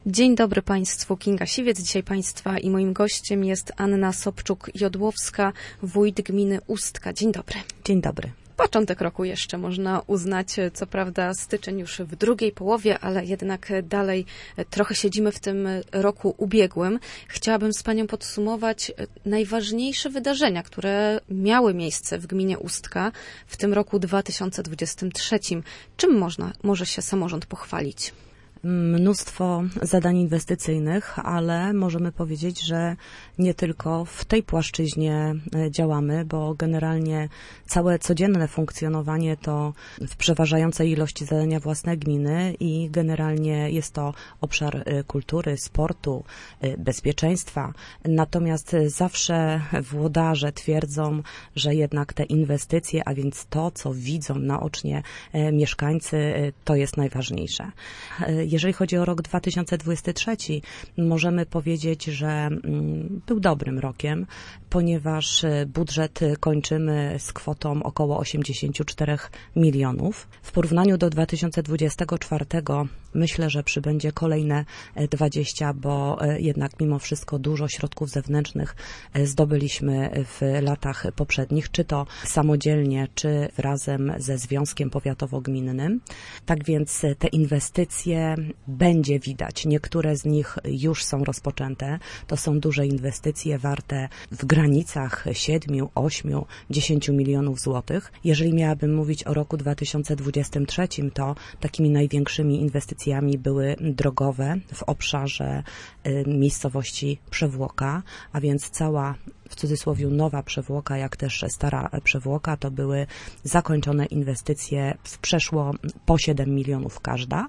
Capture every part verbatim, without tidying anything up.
Dzień dobry Państwu, Kinga Siwiec. Dzisiaj Państwa i moim gościem jest Anna Sobczuk-Jodłowska, wójt gminy Ustka. Dzień dobry. Dzień dobry. Początek roku jeszcze można uznać, co prawda styczeń już w drugiej połowie, ale jednak dalej trochę siedzimy w tym roku ubiegłym. Chciałabym z Panią podsumować najważniejsze wydarzenia, które miały miejsce w gminie Ustka w tym roku dwa tysiące dwudziestym trzecim. Czym można, może się samorząd pochwalić? Mnóstwo zadań inwestycyjnych, ale możemy powiedzieć, że nie tylko w tej płaszczyźnie działamy, bo generalnie całe codzienne funkcjonowanie to w przeważającej ilości zadania własne gminy i generalnie jest to obszar kultury, sportu, bezpieczeństwa. Natomiast zawsze włodarze twierdzą, że jednak te inwestycje, a więc to, co widzą naocznie mieszkańcy, to jest najważniejsze. Jeżeli chodzi o rok dwa tysiące dwudziesty trzeci, możemy powiedzieć, że był dobrym rokiem, ponieważ budżet kończymy z kwotą około osiemdziesiąt cztery milionów. W porównaniu do dwa tysiące dwudziestego czwartego myślę, że przybędzie kolejne dwadzieścia, bo jednak mimo wszystko dużo środków zewnętrznych zdobyliśmy w latach poprzednich, czy to samodzielnie, czy razem ze Związkiem Powiatowo-Gminnym. Tak więc te inwestycje będzie widać. Niektóre z nich już są rozpoczęte. To są duże inwestycje warte w granicach siedmiu, ośmiu, dziesięciu milionów złotych. Jeżeli miałabym mówić o roku dwa tysiące dwudziestym trzecim, to takimi największymi inwestycjami były drogowe w obszarze y, miejscowości Przewłoka, a więc cała w cudzysłowie nowa przewłoka, jak też stara przewłoka, to były zakończone inwestycje w przeszło po siedem milionów każda.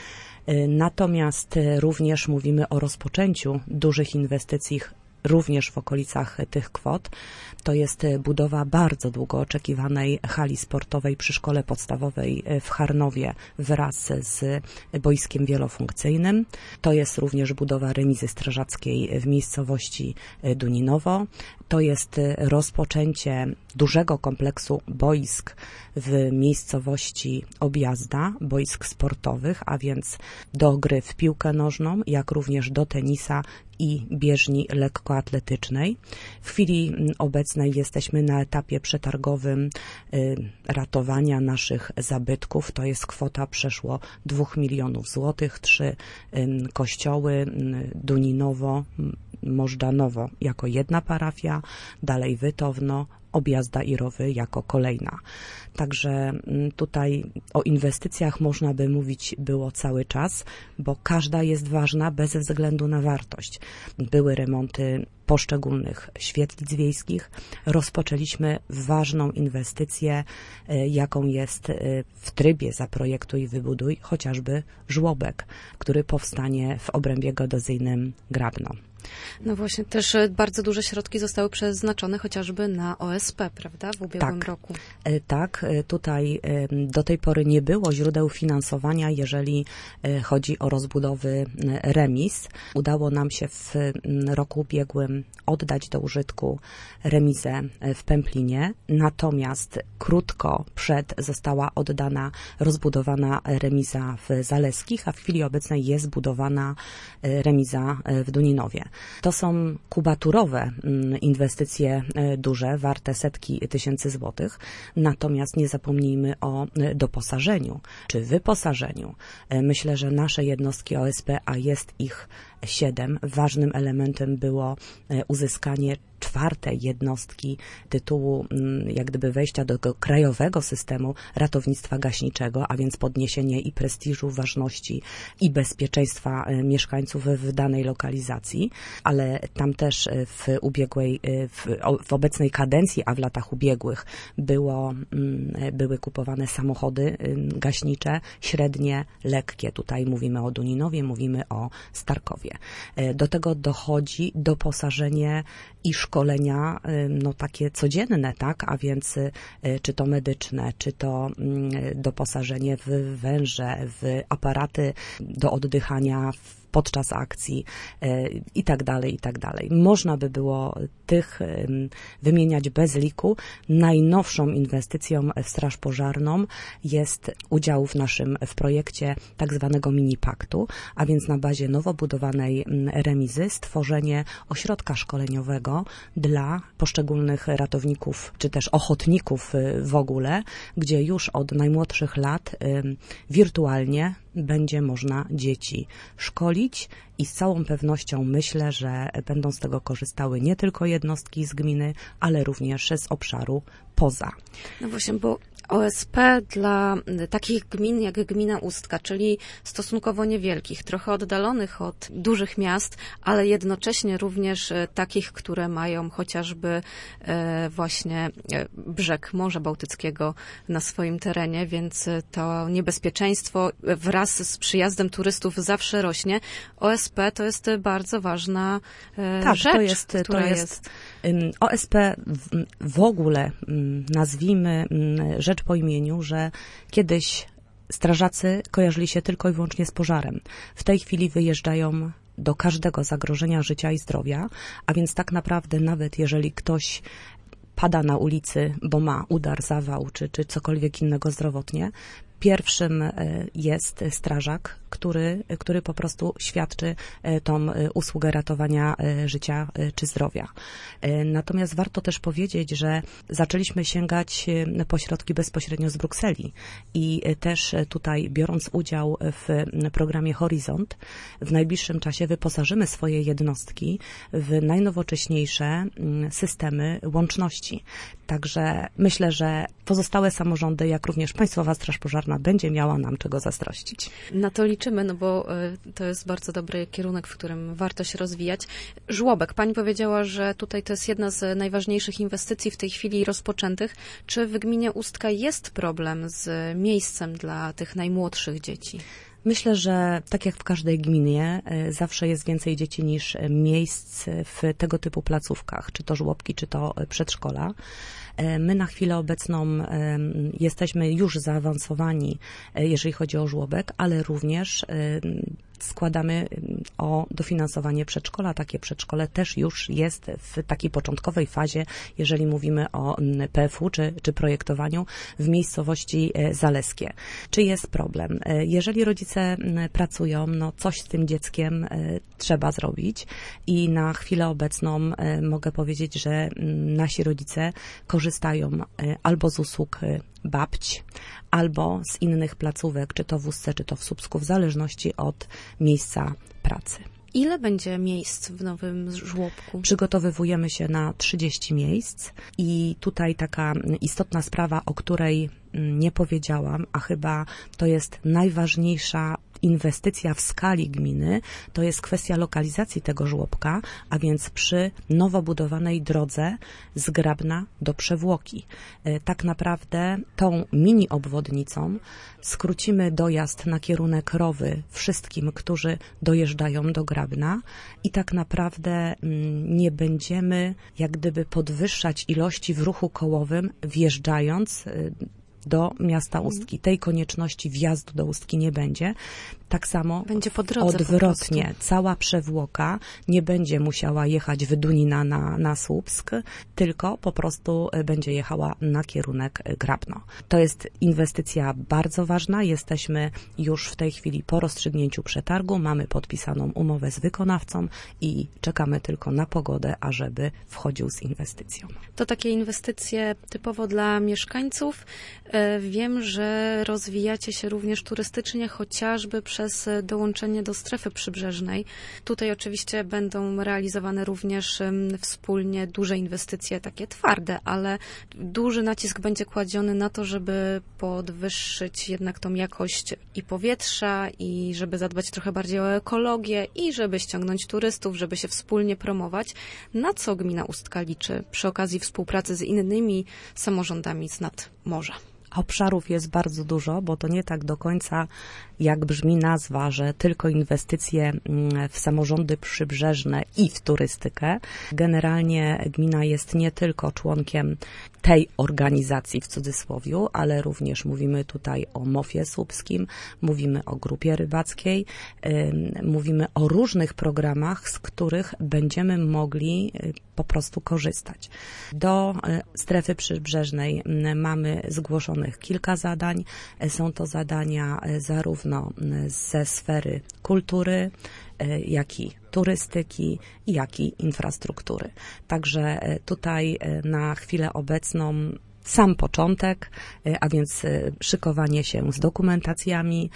Natomiast również mówimy o rozpoczęciu dużych inwestycji również w okolicach tych kwot. To jest budowa bardzo długo oczekiwanej hali sportowej przy szkole podstawowej w Charnowie wraz z boiskiem wielofunkcyjnym. To jest również budowa remizy strażackiej w miejscowości Duninowo. To jest rozpoczęcie dużego kompleksu boisk w miejscowości Objazda, boisk sportowych, a więc do gry w piłkę nożną, jak również do tenisa i bieżni lekkoatletycznej. W chwili obecnej jesteśmy na etapie przetargowym y, ratowania naszych zabytków. To jest kwota przeszło dwóch milionów złotych. Trzy y, kościoły, y, Duninowo, Możdanowo jako jedna parafia, dalej Wytowno, Objazda i Rowy jako kolejna. Także tutaj o inwestycjach można by mówić było cały czas, bo każda jest ważna bez względu na wartość. Były remonty poszczególnych świetlic wiejskich. Rozpoczęliśmy ważną inwestycję, jaką jest w trybie zaprojektuj i wybuduj, chociażby żłobek, który powstanie w obrębie geodezyjnym Grabno. No właśnie, też bardzo duże środki zostały przeznaczone chociażby na O S P, prawda, w ubiegłym tak, roku. Tak, tutaj do tej pory nie było źródeł finansowania, jeżeli chodzi o rozbudowy remiz. Udało nam się w roku ubiegłym oddać do użytku remizę w Pęplinie, natomiast krótko przed została oddana, rozbudowana remiza w Zaleskich, a w chwili obecnej jest budowana remiza w Duninowie. To są kubaturowe inwestycje duże, warte setki tysięcy złotych, natomiast nie zapomnijmy o doposażeniu czy wyposażeniu. Myślę, że nasze jednostki O S P, a jest ich siedem, ważnym elementem było uzyskanie czwartej jednostki tytułu jak gdyby wejścia do tego krajowego systemu ratownictwa gaśniczego, a więc podniesienie i prestiżu, ważności i bezpieczeństwa mieszkańców w danej lokalizacji, ale tam też w ubiegłej, w, w obecnej kadencji, a w latach ubiegłych było, były kupowane samochody gaśnicze, średnie, lekkie. Tutaj mówimy o Duninowie, mówimy o Starkowie. Do tego dochodzi doposażenie i szkolenia, no takie codzienne, tak, a więc czy to medyczne, czy to doposażenie w węże, w aparaty do oddychania, w podczas akcji i tak dalej, i tak dalej. Można by było tych wymieniać bez liku. Najnowszą inwestycją w Straż Pożarną jest udział w naszym w projekcie tak zwanego mini-paktu, a więc na bazie nowo budowanej remizy stworzenie ośrodka szkoleniowego dla poszczególnych ratowników, czy też ochotników w ogóle, gdzie już od najmłodszych lat wirtualnie będzie można dzieci szkolić i z całą pewnością myślę, że będą z tego korzystały nie tylko jednostki z gminy, ale również z obszaru poza. No właśnie, bo O S P dla takich gmin jak gmina Ustka, czyli stosunkowo niewielkich, trochę oddalonych od dużych miast, ale jednocześnie również takich, które mają chociażby właśnie brzeg Morza Bałtyckiego na swoim terenie, więc to niebezpieczeństwo wraz z przyjazdem turystów zawsze rośnie. O S P to jest bardzo ważna tak, rzecz, to jest, która to jest, jest... O S P w, w ogóle, nazwijmy rzecz po imieniu, że kiedyś strażacy kojarzyli się tylko i wyłącznie z pożarem. W tej chwili wyjeżdżają do każdego zagrożenia życia i zdrowia, a więc tak naprawdę nawet jeżeli ktoś pada na ulicy, bo ma udar, zawał czy, czy cokolwiek innego zdrowotnie, pierwszym jest strażak, który, który po prostu świadczy tą usługę ratowania życia czy zdrowia. Natomiast warto też powiedzieć, że zaczęliśmy sięgać po środki bezpośrednio z Brukseli i też tutaj, biorąc udział w programie Horyzont, w najbliższym czasie wyposażymy swoje jednostki w najnowocześniejsze systemy łączności. Także myślę, że pozostałe samorządy, jak również Państwowa Straż Pożarna będzie miała nam czego zazdrościć. Na to liczymy, no bo to jest bardzo dobry kierunek, w którym warto się rozwijać. Żłobek. Pani powiedziała, że tutaj to jest jedna z najważniejszych inwestycji w tej chwili rozpoczętych. Czy w gminie Ustka jest problem z miejscem dla tych najmłodszych dzieci? Myślę, że tak jak w każdej gminie, zawsze jest więcej dzieci niż miejsc w tego typu placówkach, czy to żłobki, czy to przedszkola. My na chwilę obecną jesteśmy już zaawansowani, jeżeli chodzi o żłobek, ale również składamy o dofinansowanie przedszkola. Takie przedszkole też już jest w takiej początkowej fazie, jeżeli mówimy o P F U czy, czy projektowaniu w miejscowości Zaleskie. Czy jest problem? Jeżeli rodzice pracują, no coś z tym dzieckiem trzeba zrobić i na chwilę obecną mogę powiedzieć, że nasi rodzice korzystają albo z usług babć, albo z innych placówek, czy to w Ustce, czy to w Słupsku, w zależności od miejsca pracy. Ile będzie miejsc w nowym żłobku? Przygotowywujemy się na trzydzieści miejsc i tutaj taka istotna sprawa, o której nie powiedziałam, a chyba to jest najważniejsza inwestycja w skali gminy, to jest kwestia lokalizacji tego żłobka, a więc przy nowo budowanej drodze z Grabna do Przewłoki. Tak naprawdę tą mini obwodnicą skrócimy dojazd na kierunek Rowy wszystkim, którzy dojeżdżają do Grabna i tak naprawdę nie będziemy jak gdyby podwyższać ilości w ruchu kołowym wjeżdżając do miasta Ustki. Tej konieczności wjazdu do Ustki nie będzie. Tak samo będzie po drodze odwrotnie. Po cała przewłoka nie będzie musiała jechać w Dunina na, na Słupsk, tylko po prostu będzie jechała na kierunek Grabno. To jest inwestycja bardzo ważna. Jesteśmy już w tej chwili po rozstrzygnięciu przetargu. Mamy podpisaną umowę z wykonawcą i czekamy tylko na pogodę, ażeby wchodził z inwestycją. To takie inwestycje typowo dla mieszkańców. Wiem, że rozwijacie się również turystycznie, chociażby przez dołączenie do strefy przybrzeżnej. Tutaj oczywiście będą realizowane również wspólnie duże inwestycje, takie twarde, ale duży nacisk będzie kładziony na to, żeby podwyższyć jednak tą jakość i powietrza, i żeby zadbać trochę bardziej o ekologię, i żeby ściągnąć turystów, żeby się wspólnie promować. Na co gmina Ustka liczy przy okazji współpracy z innymi samorządami z nadmorza? Obszarów jest bardzo dużo, bo to nie tak do końca, jak brzmi nazwa, że tylko inwestycje w samorządy przybrzeżne i w turystykę. Generalnie gmina jest nie tylko członkiem tej organizacji w cudzysłowiu, ale również mówimy tutaj o MOF-ie słupskim, mówimy o grupie rybackiej, mówimy o różnych programach, z których będziemy mogli po prostu korzystać. Do strefy przybrzeżnej mamy zgłoszonych kilka zadań. Są to zadania zarówno ze sfery kultury, jak i turystyki, jak i infrastruktury. Także tutaj na chwilę obecną sam początek, a więc szykowanie się z dokumentacjami.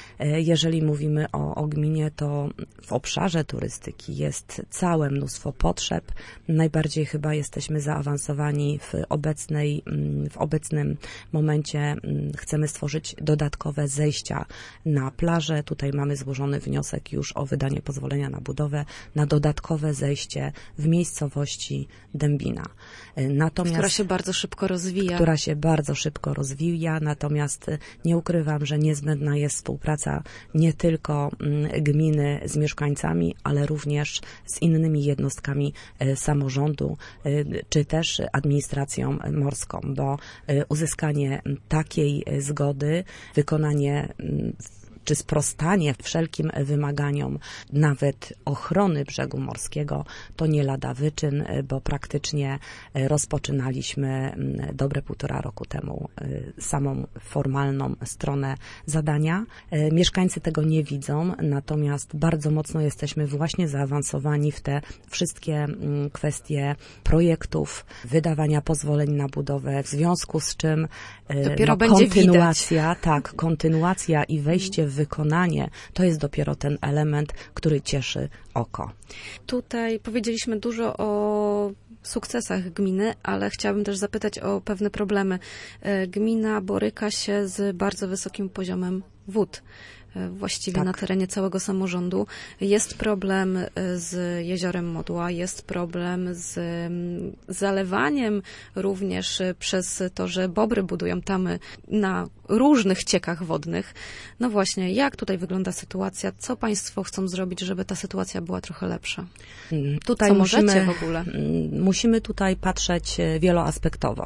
Jeżeli mówimy o, o gminie, to w obszarze turystyki jest całe mnóstwo potrzeb. Najbardziej chyba jesteśmy zaawansowani w obecnej, w obecnym momencie. Chcemy stworzyć dodatkowe zejścia na plażę. Tutaj mamy złożony wniosek już o wydanie pozwolenia na budowę na dodatkowe zejście w miejscowości Dębina. Natomiast, która się bardzo szybko rozwija. Która się bardzo szybko rozwija, natomiast nie ukrywam, że niezbędna jest współpraca nie tylko gminy z mieszkańcami, ale również z innymi jednostkami samorządu, czy też administracją morską, bo uzyskanie takiej zgody, wykonanie czy sprostanie wszelkim wymaganiom, nawet ochrony brzegu morskiego, to nie lada wyczyn, bo praktycznie rozpoczynaliśmy dobre półtora roku temu samą formalną stronę zadania. Mieszkańcy tego nie widzą, natomiast bardzo mocno jesteśmy właśnie zaawansowani w te wszystkie kwestie projektów, wydawania pozwoleń na budowę, w związku z czym dopiero no, będzie kontynuacja, widać. tak, kontynuacja i wejście w wykonanie, to jest dopiero ten element, który cieszy oko. Tutaj powiedzieliśmy dużo o sukcesach gminy, ale chciałabym też zapytać o pewne problemy. Gmina boryka się z bardzo wysokim poziomem wód. Właściwie tak. Na terenie całego samorządu. Jest problem z jeziorem Modła, jest problem z zalewaniem również przez to, że bobry budują tamy na różnych ciekach wodnych. No właśnie, jak tutaj wygląda sytuacja? Co państwo chcą zrobić, żeby ta sytuacja była trochę lepsza? Tutaj Co musimy, możecie w ogóle? Musimy tutaj patrzeć wieloaspektowo.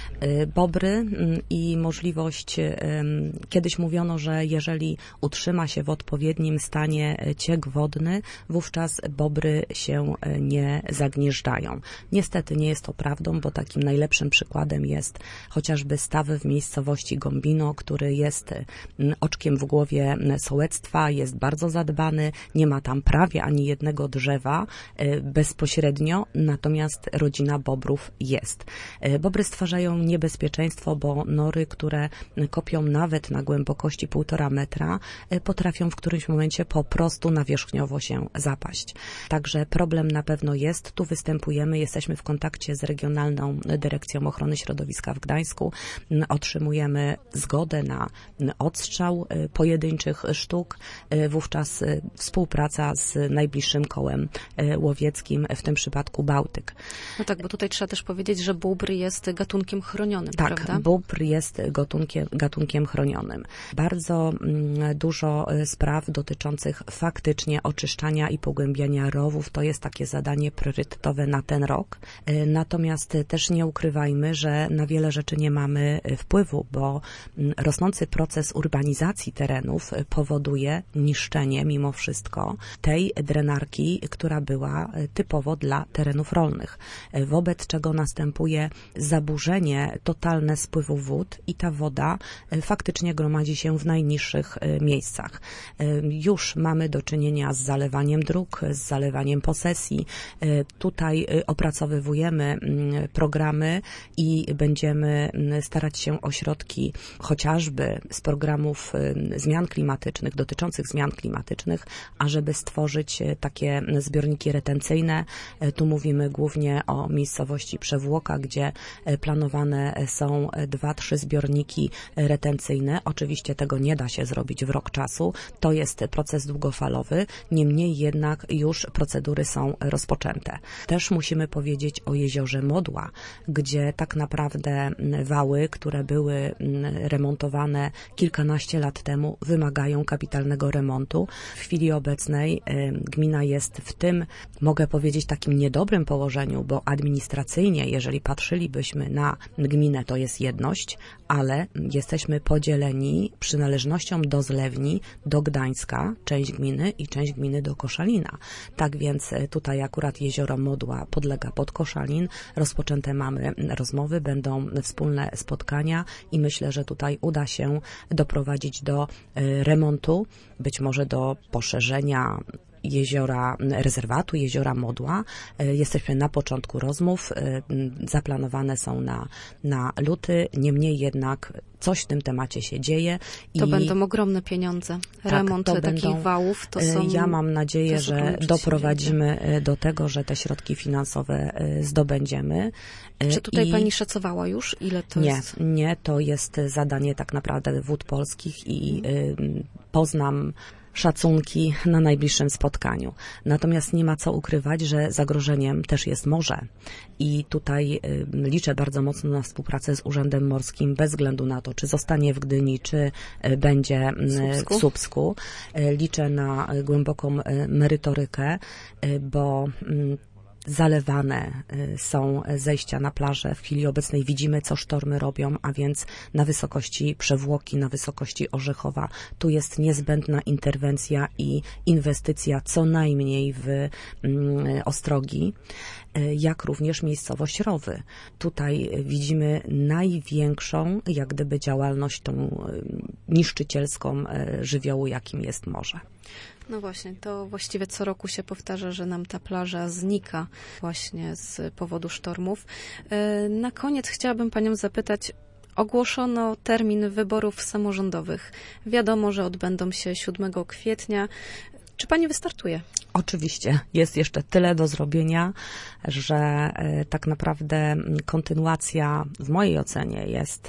Bobry i możliwość, kiedyś mówiono, że jeżeli utrzyma się w odpowiednim stanie ciek wodny, wówczas bobry się nie zagnieżdżają. Niestety nie jest to prawdą, bo takim najlepszym przykładem jest chociażby staw w miejscowości Gombino, który jest oczkiem w głowie sołectwa, jest bardzo zadbany, nie ma tam prawie ani jednego drzewa bezpośrednio, natomiast rodzina bobrów jest. Bobry stwarzają niebezpieczeństwo, bo nory, które kopią nawet na głębokości półtora metra, potrafią w którymś momencie po prostu nawierzchniowo się zapaść. Także problem na pewno jest. Tu występujemy, jesteśmy w kontakcie z Regionalną Dyrekcją Ochrony Środowiska w Gdańsku. Otrzymujemy zgodę na odstrzał pojedynczych sztuk. Wówczas współpraca z najbliższym kołem łowieckim, w tym przypadku Bałtyk. No tak, bo tutaj trzeba też powiedzieć, że bóbr jest gatunkiem chronionym, tak, prawda? Tak, bóbr jest gatunkiem, gatunkiem chronionym. Bardzo mm, dużo spraw dotyczących faktycznie oczyszczania i pogłębiania rowów, to jest takie zadanie priorytetowe na ten rok. Natomiast też nie ukrywajmy, że na wiele rzeczy nie mamy wpływu, bo rosnący proces urbanizacji terenów powoduje niszczenie mimo wszystko tej drenarki, która była typowo dla terenów rolnych, wobec czego następuje zaburzenie totalne spływu wód i ta woda faktycznie gromadzi się w najniższych miejscach. Już mamy do czynienia z zalewaniem dróg, z zalewaniem posesji. Tutaj opracowywujemy programy i będziemy starać się o środki chociażby z programów zmian klimatycznych, dotyczących zmian klimatycznych, ażeby stworzyć takie zbiorniki retencyjne. Tu mówimy głównie o miejscowości Przewłoka, gdzie planowane są dwa, trzy zbiorniki retencyjne. Oczywiście tego nie da się zrobić w rok czasu. To jest proces długofalowy, niemniej jednak już procedury są rozpoczęte. Też musimy powiedzieć o jeziorze Modła, gdzie tak naprawdę wały, które były remontowane kilkanaście lat temu, wymagają kapitalnego remontu. W chwili obecnej gmina jest w tym, mogę powiedzieć, takim niedobrym położeniu, bo administracyjnie, jeżeli patrzylibyśmy na gminę, to jest jedność, ale jesteśmy podzieleni przynależnością do Zlewni, do Gdańska, część gminy i część gminy do Koszalina. Tak więc tutaj akurat jezioro Modła podlega pod Koszalin. Rozpoczęte mamy rozmowy, będą wspólne spotkania i myślę, że tutaj uda się doprowadzić do remontu, być może do poszerzenia jeziora, rezerwatu jeziora Modła. Jesteśmy na początku rozmów, zaplanowane są na, na luty, niemniej jednak coś w tym temacie się dzieje. To i będą ogromne pieniądze. Tak, Remont to takich będą, wałów to są... Ja mam nadzieję, że doprowadzimy do tego, że te środki finansowe zdobędziemy. Czy tutaj I pani szacowała już, ile to nie, jest? Nie, to jest zadanie tak naprawdę Wód Polskich i hmm. poznam szacunki na najbliższym spotkaniu. Natomiast nie ma co ukrywać, że zagrożeniem też jest morze. I tutaj y, liczę bardzo mocno na współpracę z Urzędem Morskim, bez względu na to, czy zostanie w Gdyni, czy y, będzie y, Słupsku. w Słupsku. Y, liczę na y, głęboką y, merytorykę, y, bo y, zalewane są zejścia na plażę. W chwili obecnej widzimy, co sztormy robią, a więc na wysokości Przewłoki, na wysokości Orzechowa. Tu jest niezbędna interwencja i inwestycja co najmniej w mm, Ostrogi, jak również miejscowość Rowy. Tutaj widzimy największą, jak gdyby, działalność tą niszczycielską żywiołu, jakim jest morze. No właśnie, to właściwie co roku się powtarza, że nam ta plaża znika właśnie z powodu sztormów. Na koniec chciałabym panią zapytać, ogłoszono termin wyborów samorządowych. Wiadomo, że odbędą się siódmego kwietnia. Czy pani wystartuje? Oczywiście. Jest jeszcze tyle do zrobienia, że tak naprawdę kontynuacja w mojej ocenie jest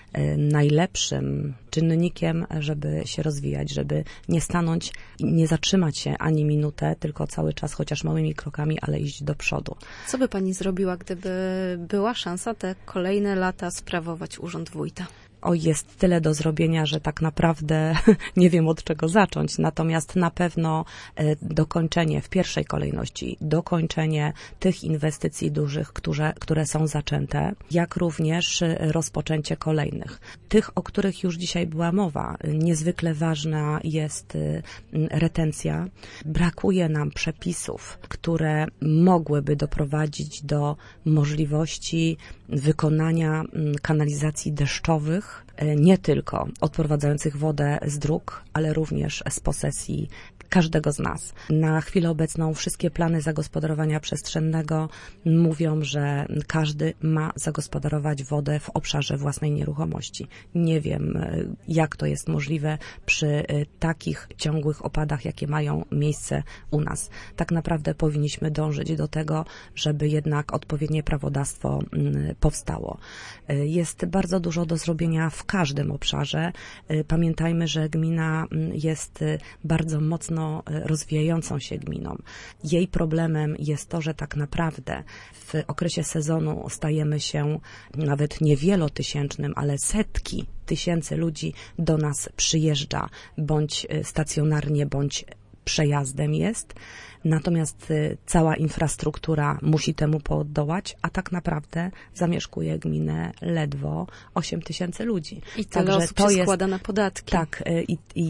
najlepszym czynnikiem, żeby się rozwijać, żeby nie stanąć i nie zatrzymać się ani minutę, tylko cały czas, chociaż małymi krokami, ale iść do przodu. Co by pani zrobiła, gdyby była szansa te kolejne lata sprawować urząd wójta? O, jest tyle do zrobienia, że tak naprawdę nie wiem, od czego zacząć. Natomiast na pewno dokończenie, w pierwszej kolejności, dokończenie tych inwestycji dużych, które, które są zaczęte, jak również rozpoczęcie kolejnych. Tych, o których już dzisiaj była mowa. Niezwykle ważna jest retencja. Brakuje nam przepisów, które mogłyby doprowadzić do możliwości wykonania kanalizacji deszczowych, nie tylko odprowadzających wodę z dróg, ale również z posesji każdego z nas. Na chwilę obecną wszystkie plany zagospodarowania przestrzennego mówią, że każdy ma zagospodarować wodę w obszarze własnej nieruchomości. Nie wiem, jak to jest możliwe przy takich ciągłych opadach, jakie mają miejsce u nas. Tak naprawdę powinniśmy dążyć do tego, żeby jednak odpowiednie prawodawstwo powstało. Jest bardzo dużo do zrobienia w każdym obszarze. Pamiętajmy, że gmina jest bardzo mocno rozwijającą się gminą. Jej problemem jest to, że tak naprawdę w okresie sezonu stajemy się nawet nie wielotysięcznym, ale setki tysięcy ludzi do nas przyjeżdża, bądź stacjonarnie, bądź przejazdem jest. Natomiast cała infrastruktura musi temu podołać, a tak naprawdę zamieszkuje gminę ledwo osiem tysięcy ludzi. I tyle Także osób to się jest, składa na podatki. Tak, i, i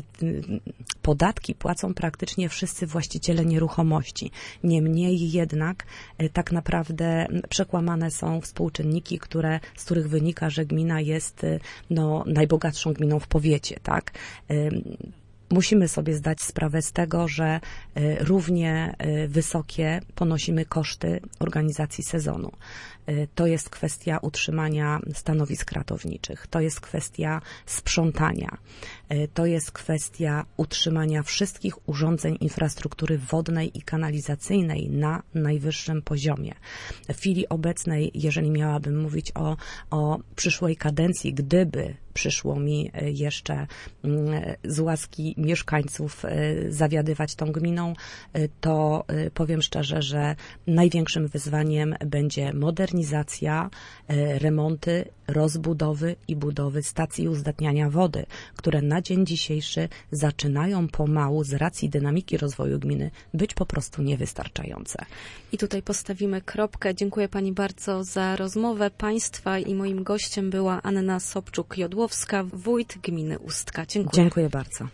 podatki płacą praktycznie wszyscy właściciele nieruchomości. Niemniej jednak tak naprawdę przekłamane są współczynniki, które, z których wynika, że gmina jest no, najbogatszą gminą w powiecie, tak? Musimy sobie zdać sprawę z tego, że równie wysokie ponosimy koszty organizacji sezonu. To jest kwestia utrzymania stanowisk ratowniczych, to jest kwestia sprzątania, to jest kwestia utrzymania wszystkich urządzeń infrastruktury wodnej i kanalizacyjnej na najwyższym poziomie. W chwili obecnej, jeżeli miałabym mówić o, o przyszłej kadencji, gdyby przyszło mi jeszcze z łaski mieszkańców zawiadywać tą gminą, to powiem szczerze, że największym wyzwaniem będzie modernizacja, remonty, rozbudowy i budowy stacji uzdatniania wody, które na dzień dzisiejszy zaczynają pomału z racji dynamiki rozwoju gminy być po prostu niewystarczające. I tutaj postawimy kropkę. Dziękuję Pani bardzo za rozmowę Państwa i moim gościem była Anna Sobczuk-Jodłowska, wójt gminy Ustka. Dziękuję. Dziękuję bardzo.